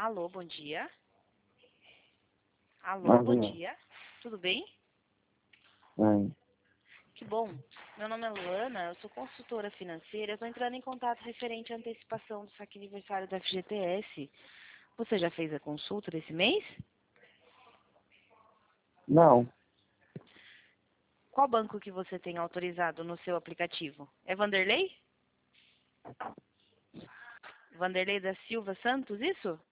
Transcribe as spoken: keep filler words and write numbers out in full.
Alô, bom dia. Alô, Bom bom dia. dia. Tudo bem? Oi. Que bom. Meu nome é Luana, eu sou consultora financeira. Eu estou entrando em contato referente à antecipação do saque aniversário da F G T S. Você já fez a consulta desse mês? Não, Qual banco que você tem autorizado no seu aplicativo? É Vanderlei? Vanderlei da Silva Santos, isso?